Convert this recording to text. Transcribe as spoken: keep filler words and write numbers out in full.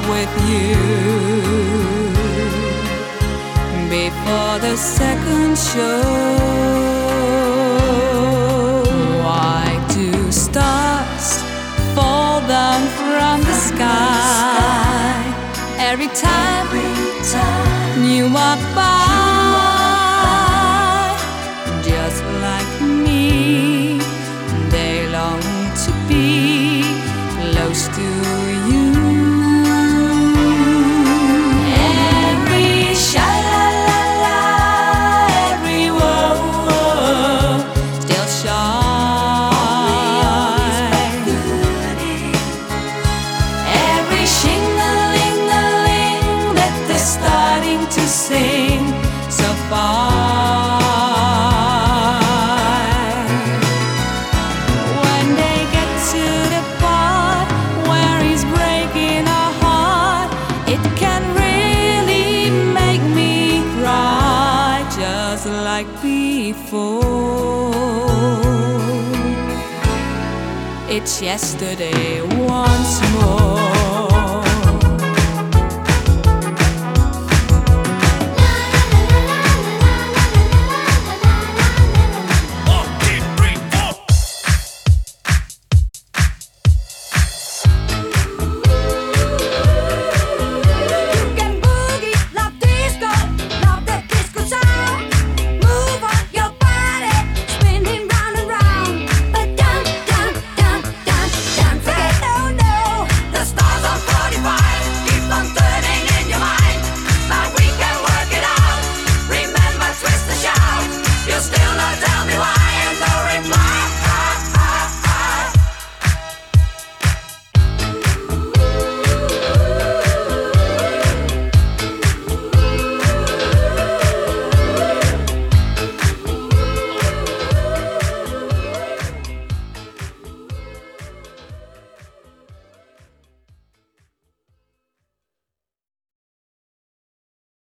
with you before the second show. Why do stars fall down from the sky every time you walk by? Just like me, they long to be close to you. Every sha-la-la-la, every whoa-whoa still shine. Every shing-a-ling-a-ling that they're starting to sing so far. Like before, it's yesterday once more.